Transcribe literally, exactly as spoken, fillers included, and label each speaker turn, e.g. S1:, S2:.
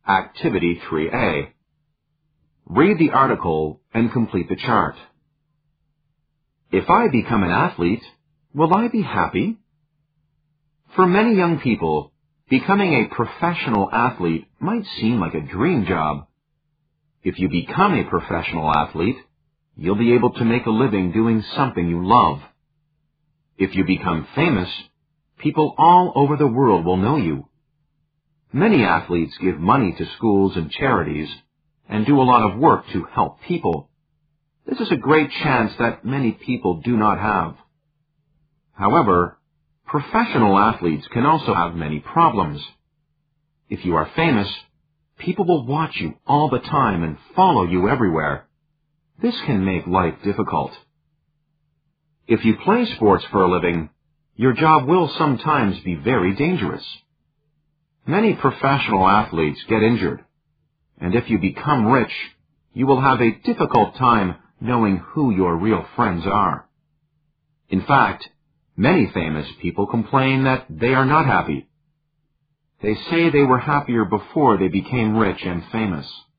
S1: Activity three A. Read the article and complete the chart. If I become an athlete, will I be happy? For many young people, becoming a professional athlete might seem like a dream job. If you become a professional athlete, you'll be able to make a living doing something you love. If you become famous, people all over the world will know you. Many athletes give money to schools and charities and do a lot of work to help people. This is a great chance that many people do not have. However, professional athletes can also have many problems. If you are famous, people will watch you all the time and follow you everywhere. This can make life difficult. If you play sports for a living, your job will sometimes be very dangerous. Many professional athletes get injured, and if you become rich, you will have a difficult time knowing who your real friends are. In fact, many famous people complain that they are not happy. They say they were happier before they became rich and famous.